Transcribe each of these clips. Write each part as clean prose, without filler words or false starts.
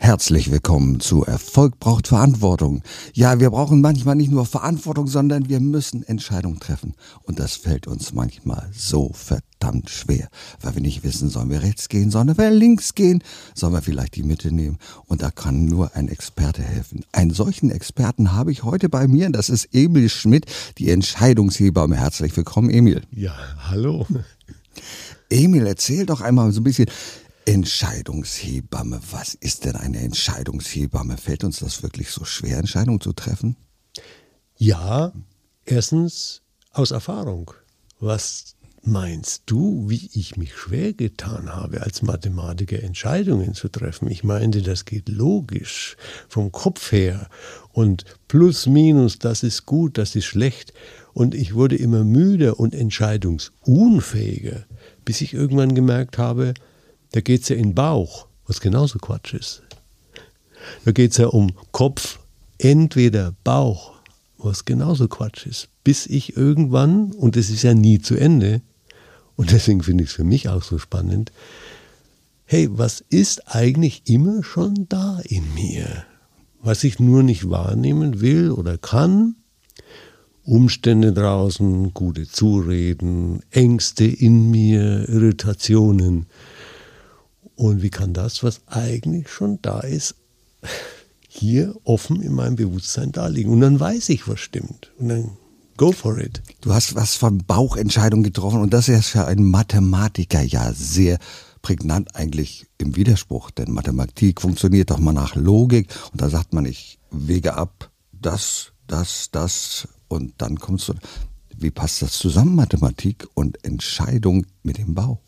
Herzlich willkommen zu Erfolg braucht Verantwortung. Ja, wir brauchen manchmal nicht nur Verantwortung, sondern wir müssen Entscheidungen treffen. Und das fällt uns manchmal so verdammt schwer, weil wir nicht wissen, sollen wir rechts gehen, sollen wir links gehen, sollen wir vielleicht die Mitte nehmen. Und da kann nur ein Experte helfen. Einen solchen Experten habe ich heute bei mir, das ist Emil Schmidt, die Entscheidungshebamme. Herzlich willkommen, Emil. Ja, hallo. Emil, erzähl doch einmal so ein bisschen... Entscheidungshebamme. Was ist denn eine Entscheidungshebamme? Fällt uns das wirklich so schwer, Entscheidungen zu treffen? Ja, erstens aus Erfahrung. Was meinst du, wie ich mich schwer getan habe, als Mathematiker Entscheidungen zu treffen? Ich meinte, das geht logisch, vom Kopf her. Und plus, minus, das ist gut, das ist schlecht. Und ich wurde immer müder und entscheidungsunfähiger, bis ich irgendwann gemerkt habe, da geht es ja in den Bauch, was genauso Quatsch ist. Da geht es ja um Kopf, entweder Bauch, was genauso Quatsch ist. Bis ich irgendwann, und das ist ja nie zu Ende, und deswegen finde ich es für mich auch so spannend, hey, was ist eigentlich immer schon da in mir? Was ich nur nicht wahrnehmen will oder kann? Umstände draußen, gute Zureden, Ängste in mir, Irritationen. Und wie kann das, was eigentlich schon da ist, hier offen in meinem Bewusstsein da liegen? Und dann weiß ich, was stimmt. Und dann go for it. Du hast was von Bauchentscheidungen getroffen und das ist ja ein Mathematiker ja sehr prägnant eigentlich im Widerspruch. Denn Mathematik funktioniert doch mal nach Logik und da sagt man, ich wege ab, das und dann kommst du. Wie passt das zusammen, Mathematik und Entscheidung mit dem Bauch?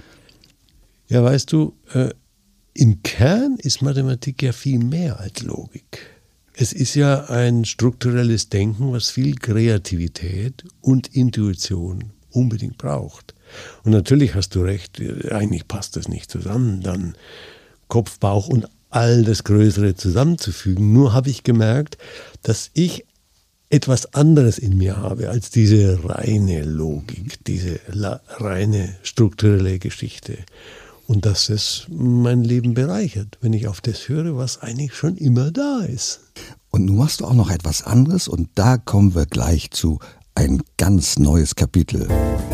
Ja, weißt du, im Kern ist Mathematik ja viel mehr als Logik. Es ist ja ein strukturelles Denken, was viel Kreativität und Intuition unbedingt braucht. Und natürlich hast du recht, eigentlich passt das nicht zusammen, dann Kopf, Bauch und all das Größere zusammenzufügen. Nur habe ich gemerkt, dass ich etwas anderes in mir habe als diese reine Logik, diese reine strukturelle Geschichte. Und dass es mein Leben bereichert, wenn ich auf das höre, was eigentlich schon immer da ist. Und nun machst du auch noch etwas anderes und da kommen wir gleich zu ein ganz neues Kapitel.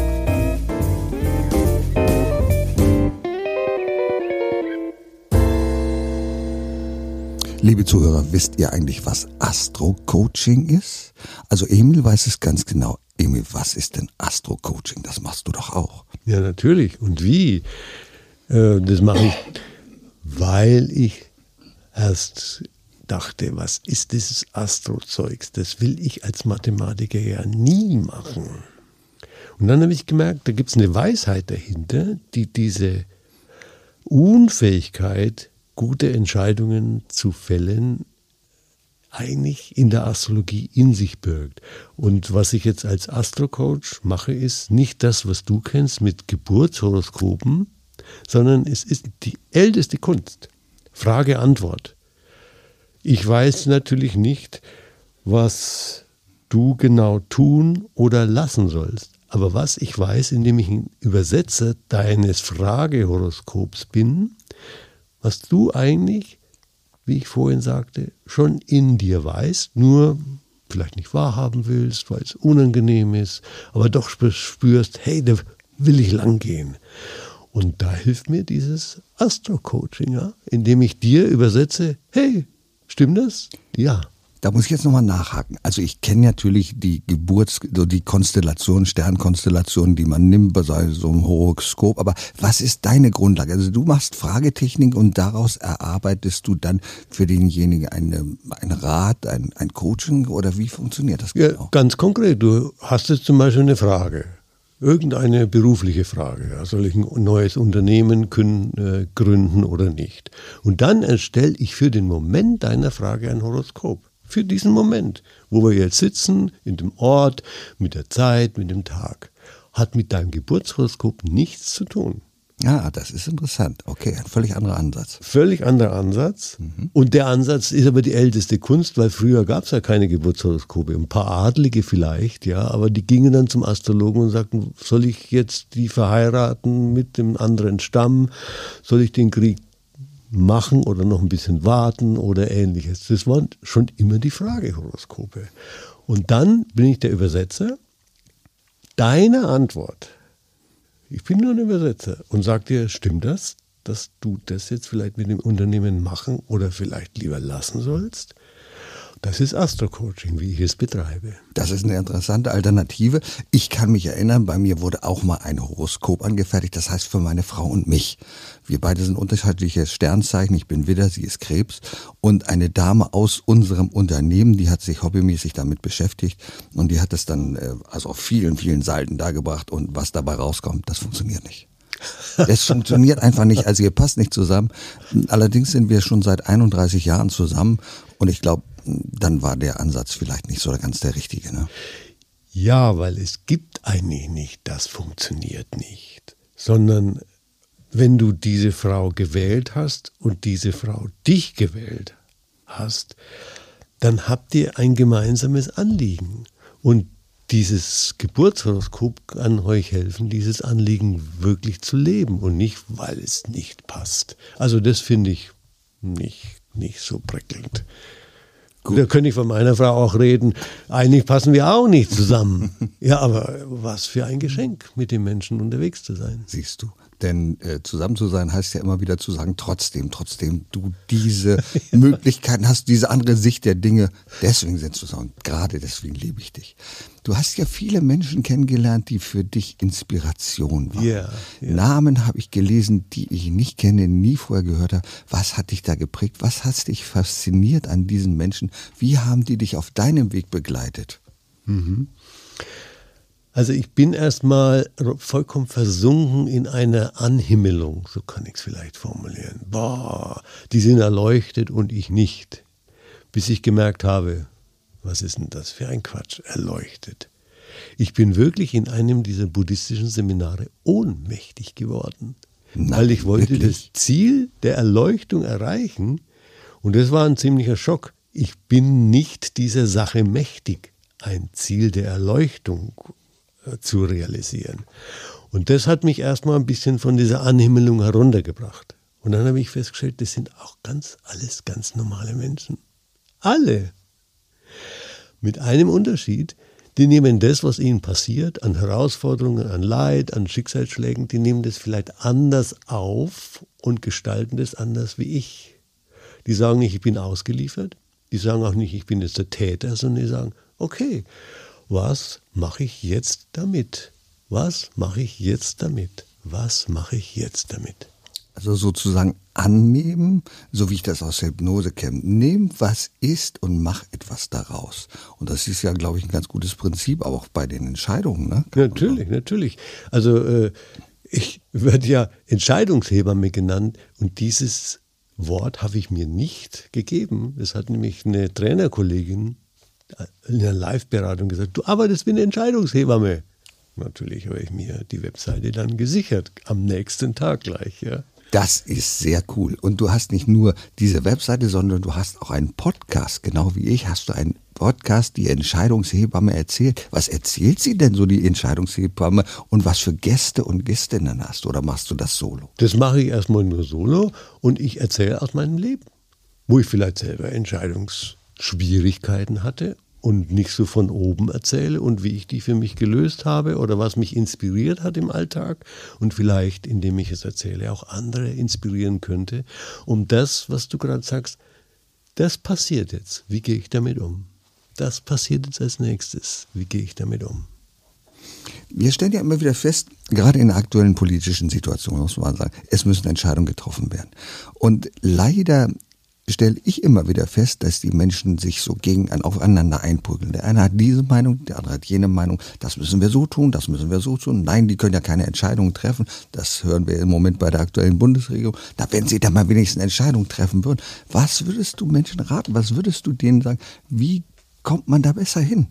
Liebe Zuhörer, wisst ihr eigentlich, was Astro-Coaching ist? Also Emil weiß es ganz genau. Emil, was ist denn Astro-Coaching? Das machst du doch auch. Ja, natürlich. Und wie? Das mache ich, weil ich erst dachte, was ist dieses Astro-Zeugs? Das will ich als Mathematiker ja nie machen. Und dann habe ich gemerkt, da gibt es eine Weisheit dahinter, die diese Unfähigkeit, gute Entscheidungen zu fällen, eigentlich in der Astrologie in sich birgt. Und was ich jetzt als Astro-Coach mache, ist nicht das, was du kennst mit Geburtshoroskopen, sondern es ist die älteste Kunst. Frage-Antwort. Ich weiß natürlich nicht, was du genau tun oder lassen sollst. Aber was ich weiß, indem ich ein Übersetzer deines Fragehoroskops bin, was du eigentlich, wie ich vorhin sagte, schon in dir weißt, nur vielleicht nicht wahrhaben willst, weil es unangenehm ist, aber doch spürst, hey, da will ich lang gehen. Und da hilft mir dieses Astro-Coaching, ja, indem ich dir übersetze, hey, stimmt das? Ja. Da muss ich jetzt nochmal nachhaken. Also ich kenne natürlich die die Konstellationen, Sternkonstellationen, die man nimmt bei so einem Horoskop. Aber was ist deine Grundlage? Also du machst Fragetechnik und daraus erarbeitest du dann für denjenigen einen Rat, ein Coaching oder wie funktioniert das genau? Ja, ganz konkret. Du hast jetzt zum Beispiel eine Frage. Irgendeine berufliche Frage, ja, soll ich ein neues Unternehmen gründen oder nicht? Und dann erstelle ich für den Moment deiner Frage ein Horoskop. Für diesen Moment, wo wir jetzt sitzen, in dem Ort, mit der Zeit, mit dem Tag. Hat mit deinem Geburtshoroskop nichts zu tun. Ja, das ist interessant. Okay, ein völlig anderer Ansatz. Völlig anderer Ansatz. Und der Ansatz ist aber die älteste Kunst, weil früher gab es ja keine Geburtshoroskope. Ein paar Adlige vielleicht, ja, aber die gingen dann zum Astrologen und sagten, soll ich jetzt die verheiraten mit dem anderen Stamm? Soll ich den Krieg machen oder noch ein bisschen warten oder ähnliches. Das war schon immer die Frage, Horoskope. Und dann bin ich der Übersetzer. Deine Antwort, ich bin nur ein Übersetzer und sage dir, stimmt das, dass du das jetzt vielleicht mit dem Unternehmen machen oder vielleicht lieber lassen sollst? Das ist Astro-Coaching, wie ich es betreibe. Das ist eine interessante Alternative. Ich kann mich erinnern, bei mir wurde auch mal ein Horoskop angefertigt, das heißt für meine Frau und mich. Wir beide sind unterschiedliche Sternzeichen, ich bin Widder, sie ist Krebs. Und eine Dame aus unserem Unternehmen, die hat sich hobbymäßig damit beschäftigt und die hat es dann also auf vielen, vielen Seiten dargebracht und was dabei rauskommt, das funktioniert nicht. Es funktioniert einfach nicht, also ihr passt nicht zusammen. Allerdings sind wir schon seit 31 Jahren zusammen und ich glaube, dann war der Ansatz vielleicht nicht so ganz der richtige. Ne? Ja, weil es gibt eigentlich nicht, das funktioniert nicht, sondern wenn du diese Frau gewählt hast und diese Frau dich gewählt hast, dann habt ihr ein gemeinsames Anliegen und dieses Geburtshoroskop kann euch helfen, dieses Anliegen wirklich zu leben und nicht, weil es nicht passt. Also das finde ich nicht so prickelnd. Gut. Da könnte ich von meiner Frau auch reden, eigentlich passen wir auch nicht zusammen. Ja, aber was für ein Geschenk, mit dem Menschen unterwegs zu sein. Siehst du, denn zusammen zu sein heißt ja immer wieder zu sagen, trotzdem du diese Möglichkeiten hast, diese andere Sicht der Dinge, deswegen sind wir zusammen, gerade deswegen liebe ich dich. Du hast ja viele Menschen kennengelernt, die für dich Inspiration waren. Yeah. Namen habe ich gelesen, die ich nicht kenne, nie vorher gehört habe. Was hat dich da geprägt? Was hat dich fasziniert an diesen Menschen? Wie haben die dich auf deinem Weg begleitet? Also ich bin erstmal vollkommen versunken in einer Anhimmelung, so kann ich es vielleicht formulieren. Boah, die sind erleuchtet und ich nicht. Bis ich gemerkt habe, was ist denn das für ein Quatsch, erleuchtet. Ich bin wirklich in einem dieser buddhistischen Seminare ohnmächtig geworden, weil ich wollte wirklich das Ziel der Erleuchtung erreichen und das war ein ziemlicher Schock. Ich bin nicht dieser Sache mächtig, ein Ziel der Erleuchtung zu realisieren. Und das hat mich erstmal ein bisschen von dieser Anhimmelung heruntergebracht. Und dann habe ich festgestellt, das sind auch alles ganz normale Menschen. Alle. Mit einem Unterschied, die nehmen das, was ihnen passiert, an Herausforderungen, an Leid, an Schicksalsschlägen, die nehmen das vielleicht anders auf und gestalten das anders wie ich. Die sagen nicht, ich bin ausgeliefert. Die sagen auch nicht, ich bin jetzt der Täter, sondern die sagen, okay, was mache ich jetzt damit? Was mache ich jetzt damit? Was mache ich jetzt damit? Also sozusagen annehmen, so wie ich das aus der Hypnose kenne. Nimm, was ist und mach etwas daraus. Und das ist ja, glaube ich, ein ganz gutes Prinzip, aber auch bei den Entscheidungen. Ne? Natürlich. Also ich werde ja Entscheidungshebamme genannt und dieses Wort habe ich mir nicht gegeben. Das hat nämlich eine Trainerkollegin in einer Live-Beratung gesagt, du arbeitest wie eine Entscheidungshebamme. Natürlich habe ich mir die Webseite dann gesichert, am nächsten Tag gleich, ja. Das ist sehr cool. Und du hast nicht nur diese Webseite, sondern du hast auch einen Podcast. Genau wie ich hast du einen Podcast, die Entscheidungshebamme erzählt. Was erzählt sie denn so, die Entscheidungshebamme? Und was für Gäste und Gästinnen hast du? Oder machst du das solo? Das mache ich erstmal nur solo und ich erzähle aus meinem Leben, wo ich vielleicht selber Entscheidungsschwierigkeiten hatte und nicht so von oben erzähle und wie ich die für mich gelöst habe oder was mich inspiriert hat im Alltag und vielleicht, indem ich es erzähle, auch andere inspirieren könnte, um das, was du gerade sagst, das passiert jetzt, wie gehe ich damit um? Das passiert jetzt als nächstes, wie gehe ich damit um? Wir stellen ja immer wieder fest, gerade in der aktuellen politischen Situation, muss man sagen, es müssen Entscheidungen getroffen werden. Und leider stelle ich immer wieder fest, dass die Menschen sich so aufeinander einprügeln. Der eine hat diese Meinung, der andere hat jene Meinung. Das müssen wir so tun, das müssen wir so tun. Nein, die können ja keine Entscheidungen treffen. Das hören wir im Moment bei der aktuellen Bundesregierung. Wenn sie da mal wenigstens eine Entscheidung treffen würden. Was würdest du Menschen raten? Was würdest du denen sagen? Wie kommt man da besser hin?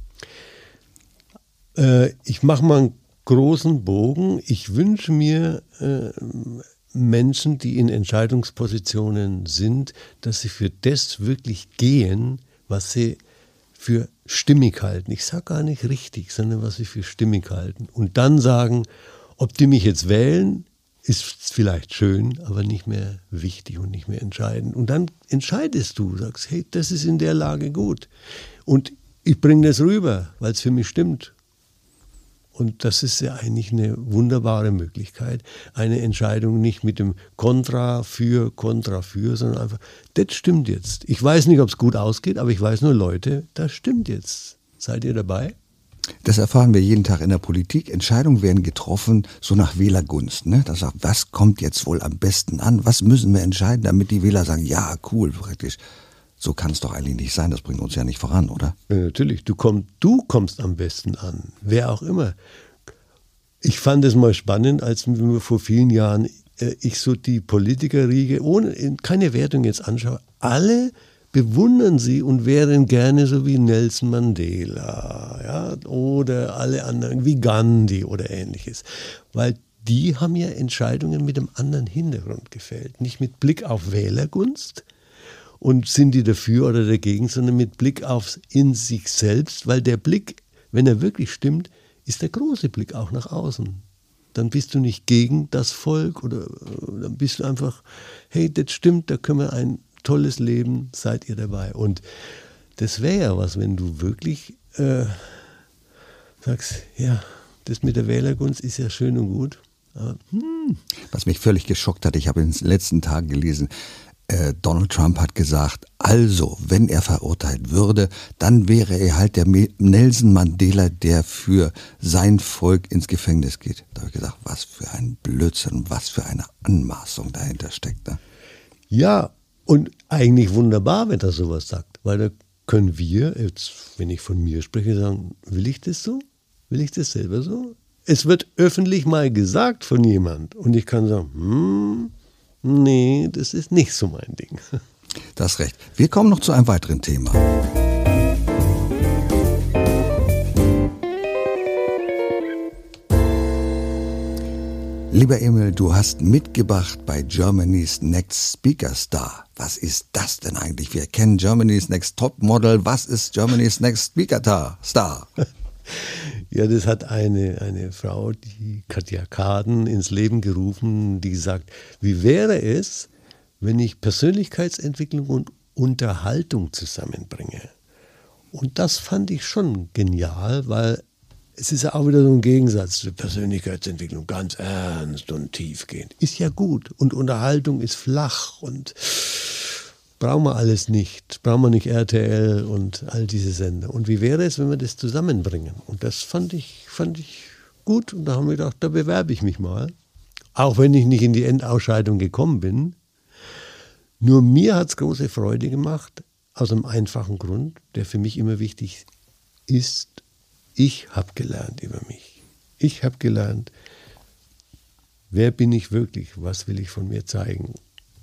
Ich mache mal einen großen Bogen. Ich wünsche mir Menschen, die in Entscheidungspositionen sind, dass sie für das wirklich gehen, was sie für stimmig halten. Ich sage gar nicht richtig, sondern was sie für stimmig halten. Und dann sagen, ob die mich jetzt wählen, ist vielleicht schön, aber nicht mehr wichtig und nicht mehr entscheidend. Und dann entscheidest du, sagst, hey, das ist in der Lage gut. Und ich bringe das rüber, weil es für mich stimmt. Und das ist ja eigentlich eine wunderbare Möglichkeit, eine Entscheidung nicht mit dem Kontra für, sondern einfach, das stimmt jetzt. Ich weiß nicht, ob es gut ausgeht, aber ich weiß nur, Leute, das stimmt jetzt. Seid ihr dabei? Das erfahren wir jeden Tag in der Politik. Entscheidungen werden getroffen, so nach Wählergunst. Ne? Das sagt, was kommt jetzt wohl am besten an? Was müssen wir entscheiden, damit die Wähler sagen, ja, cool, praktisch. So kann es doch eigentlich nicht sein. Das bringt uns ja nicht voran, oder? Ja, natürlich. Du kommst am besten an. Wer auch immer. Ich fand es mal spannend, als wir vor vielen Jahren ich so die Politikerriege, ohne keine Wertung jetzt anschaue, alle bewundern sie und wären gerne so wie Nelson Mandela, ja, oder alle anderen, wie Gandhi oder ähnliches. Weil die haben ja Entscheidungen mit einem anderen Hintergrund gefällt. Nicht mit Blick auf Wählergunst und sind die dafür oder dagegen, sondern mit Blick auf in sich selbst, weil der Blick, wenn er wirklich stimmt, ist der große Blick auch nach außen. Dann bist du nicht gegen das Volk oder dann bist du einfach, hey, das stimmt, da können wir ein tolles Leben, seid ihr dabei. Und das wäre ja was, wenn du wirklich sagst, ja, das mit der Wählergunst ist ja schön und gut. Aber, Was mich völlig geschockt hat, ich habe in den letzten Tagen gelesen, Donald Trump hat gesagt, also, wenn er verurteilt würde, dann wäre er halt der Nelson Mandela, der für sein Volk ins Gefängnis geht. Da habe ich gesagt, was für ein Blödsinn, was für eine Anmaßung dahinter steckt. Ne? Ja, und eigentlich wunderbar, wenn er sowas sagt, weil da können wir, jetzt, wenn ich von mir spreche, sagen, will ich das so? Will ich das selber so? Es wird öffentlich mal gesagt von jemand und ich kann sagen, nee, das ist nicht so mein Ding. Du hast recht. Wir kommen noch zu einem weiteren Thema. Lieber Emil, du hast mitgebracht bei Germany's Next Speaker Star. Was ist das denn eigentlich? Wir kennen Germany's Next Top Model. Was ist Germany's Next Speaker Star? Ja, das hat eine Frau, die Katja Kaden, ins Leben gerufen, die sagt, wie wäre es, wenn ich Persönlichkeitsentwicklung und Unterhaltung zusammenbringe? Und das fand ich schon genial, weil es ist ja auch wieder so ein Gegensatz zur Persönlichkeitsentwicklung, ganz ernst und tiefgehend. Ist ja gut und Unterhaltung ist flach und brauchen wir alles nicht. Brauchen wir nicht RTL und all diese Sender. Und wie wäre es, wenn wir das zusammenbringen? Und das fand ich gut. Und da haben wir gedacht, da bewerbe ich mich mal. Auch wenn ich nicht in die Endausscheidung gekommen bin. Nur mir hat es große Freude gemacht, aus einem einfachen Grund, der für mich immer wichtig ist. Ich habe gelernt über mich. Ich habe gelernt, wer bin ich wirklich? Was will ich von mir zeigen?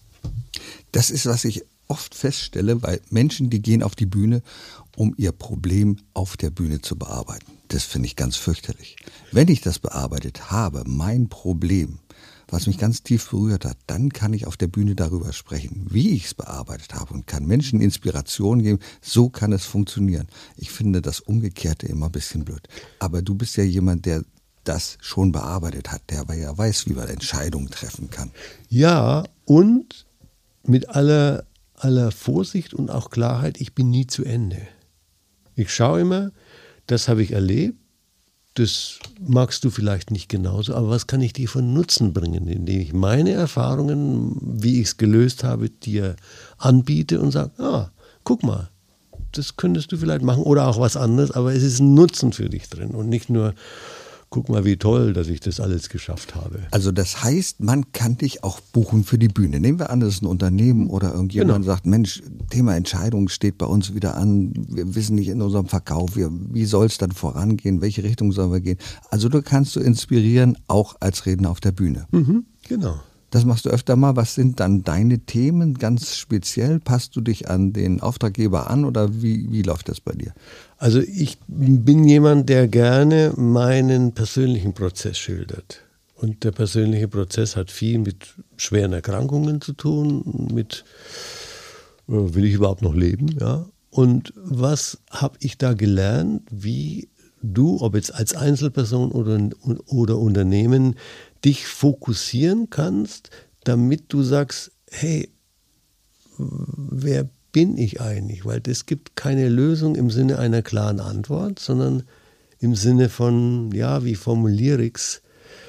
Das ist, was ich oft feststelle, weil Menschen, die gehen auf die Bühne, um ihr Problem auf der Bühne zu bearbeiten. Das finde ich ganz fürchterlich. Wenn ich das bearbeitet habe, mein Problem, was mich ganz tief berührt hat, dann kann ich auf der Bühne darüber sprechen, wie ich es bearbeitet habe und kann Menschen Inspiration geben. So kann es funktionieren. Ich finde das Umgekehrte immer ein bisschen blöd. Aber du bist ja jemand, der das schon bearbeitet hat, der aber ja weiß, wie man Entscheidungen treffen kann. Ja, und mit aller Vorsicht und auch Klarheit, ich bin nie zu Ende. Ich schaue immer, das habe ich erlebt, das magst du vielleicht nicht genauso, aber was kann ich dir von Nutzen bringen, indem ich meine Erfahrungen, wie ich es gelöst habe, dir anbiete und sage, guck mal, das könntest du vielleicht machen oder auch was anderes, aber es ist ein Nutzen für dich drin und nicht nur, guck mal, wie toll, dass ich das alles geschafft habe. Also das heißt, man kann dich auch buchen für die Bühne. Nehmen wir an, das ist ein Unternehmen oder irgendjemand sagt, Mensch, Thema Entscheidung steht bei uns wieder an. Wir wissen nicht in unserem Verkauf, wie soll es dann vorangehen, welche Richtung sollen wir gehen. Also du kannst inspirieren, auch als Redner auf der Bühne. Genau. Das machst du öfter mal. Was sind dann deine Themen ganz speziell? Passt du dich an den Auftraggeber an oder wie läuft das bei dir? Also ich bin jemand, der gerne meinen persönlichen Prozess schildert. Und der persönliche Prozess hat viel mit schweren Erkrankungen zu tun, mit will ich überhaupt noch leben? Ja? Und was habe ich da gelernt, wie du, ob jetzt als Einzelperson oder Unternehmen, dich fokussieren kannst, damit du sagst, hey, wer bin ich eigentlich? Weil es gibt keine Lösung im Sinne einer klaren Antwort, sondern im Sinne von, ja, wie formuliere ich's?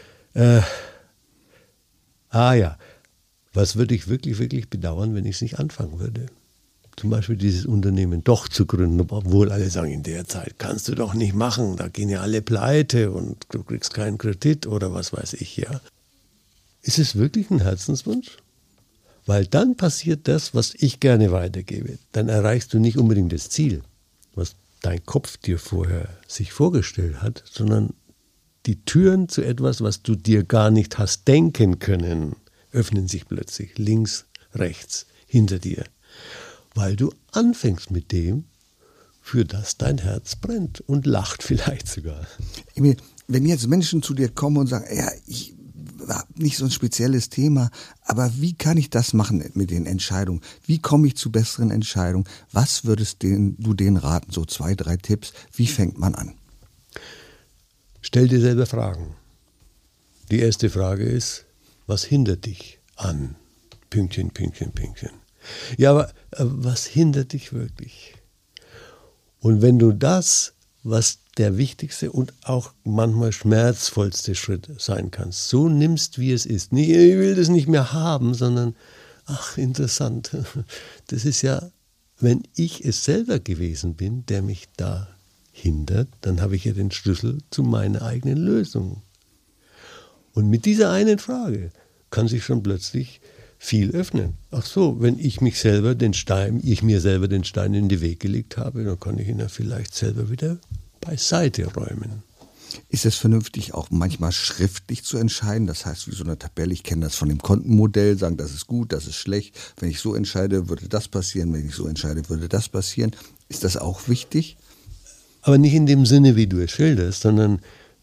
Was würde ich wirklich, wirklich bedauern, wenn ich es nicht anfangen würde? Zum Beispiel dieses Unternehmen doch zu gründen, obwohl alle sagen, in der Zeit kannst du doch nicht machen, da gehen ja alle pleite und du kriegst keinen Kredit oder was weiß ich, ja. Ist es wirklich ein Herzenswunsch? Weil dann passiert das, was ich gerne weitergebe. Dann erreichst du nicht unbedingt das Ziel, was dein Kopf dir vorher sich vorgestellt hat, sondern die Türen zu etwas, was du dir gar nicht hast denken können, öffnen sich plötzlich links, rechts, hinter dir. Weil du anfängst mit dem, für das dein Herz brennt und lacht vielleicht sogar. Emil, wenn jetzt Menschen zu dir kommen und sagen, ja, ich habe nicht so ein spezielles Thema, aber wie kann ich das machen mit den Entscheidungen? Wie komme ich zu besseren Entscheidungen? Was würdest du denen raten? So 2, 3 Tipps. Wie fängt man an? Stell dir selber Fragen. Die erste Frage ist, was hindert dich an? Pünktchen, Pünktchen, Pünktchen. Ja, aber was hindert dich wirklich? Und wenn du das, was der wichtigste und auch manchmal schmerzvollste Schritt sein kann, so nimmst, wie es ist. Nicht, ich will das nicht mehr haben, sondern, ach, interessant. Das ist ja, wenn ich es selber gewesen bin, der mich da hindert, dann habe ich ja den Schlüssel zu meiner eigenen Lösung. Und mit dieser einen Frage kann sich schon plötzlich viel öffnen. Ach so, wenn ich mir selber den Stein in den Weg gelegt habe, dann kann ich ihn ja vielleicht selber wieder beiseite räumen. Ist es vernünftig, auch manchmal schriftlich zu entscheiden? Das heißt, wie so eine Tabelle, ich kenne das von dem Kontenmodell, sagen, das ist gut, das ist schlecht. Wenn ich so entscheide, würde das passieren. Wenn ich so entscheide, würde das passieren. Ist das auch wichtig? Aber nicht in dem Sinne, wie du es schilderst, sondern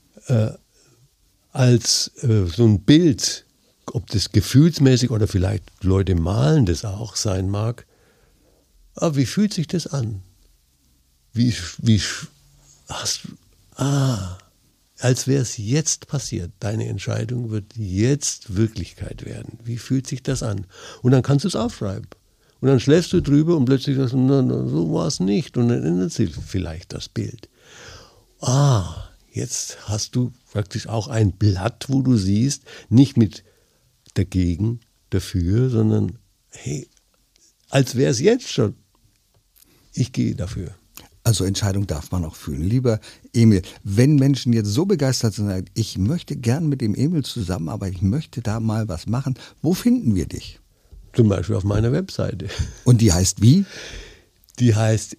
als so ein Bild, ob das gefühlsmäßig oder vielleicht Leute malen das auch sein mag. Aber wie fühlt sich das an? Als wäre es jetzt passiert. Deine Entscheidung wird jetzt Wirklichkeit werden. Wie fühlt sich das an? Und dann kannst du es aufschreiben. Und dann schläfst du drüber und plötzlich sagst du, na, so war es nicht. Und dann ändert sich vielleicht das Bild. Jetzt hast du praktisch auch ein Blatt, wo du siehst, nicht mit dagegen, dafür, sondern hey, als wäre es jetzt schon. Ich gehe dafür. Also Entscheidung darf man auch fühlen. Lieber Emil, wenn Menschen jetzt so begeistert sind, ich möchte gern mit dem Emil zusammenarbeiten, ich möchte da mal was machen, wo finden wir dich? Zum Beispiel auf meiner Webseite. Und die heißt wie? Die heißt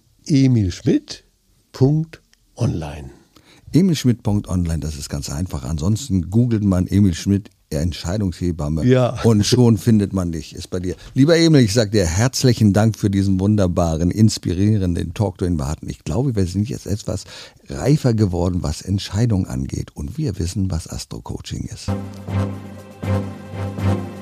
emilschmidt.online. emilschmidt.online, das ist ganz einfach. Ansonsten googelt man Emil Schmidt, Entscheidungshebamme, ja. Und schon findet man dich, ist bei dir. Lieber Emil, ich sage dir herzlichen Dank für diesen wunderbaren, inspirierenden Talk, den wir hatten. Ich glaube, wir sind jetzt etwas reifer geworden, was Entscheidungen angeht und wir wissen, was Astro-Coaching ist.